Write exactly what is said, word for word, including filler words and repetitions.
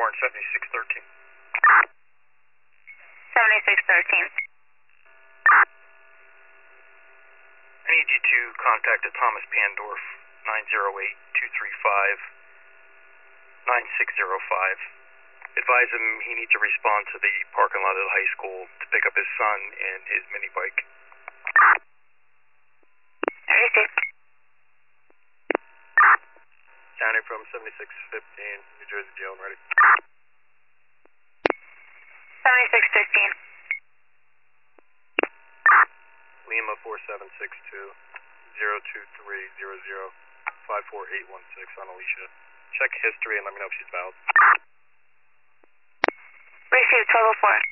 Warren, seventy-six thirteen. seventy-six thirteen. I need you to contact a Thomas Pandorf, nine zero eight, two three five, nine six zero five. Advise him he needs to respond to the parking lot of the high school to pick up his son and his mini bike. Received. County from seventy-six fifteen, New Jersey jail, ready. seventy-six fifteen. Lima four seven six two, zero two three zero zero, five four eight one six on Alicia. Check history and let me know if she's valid. Received twelve oh four.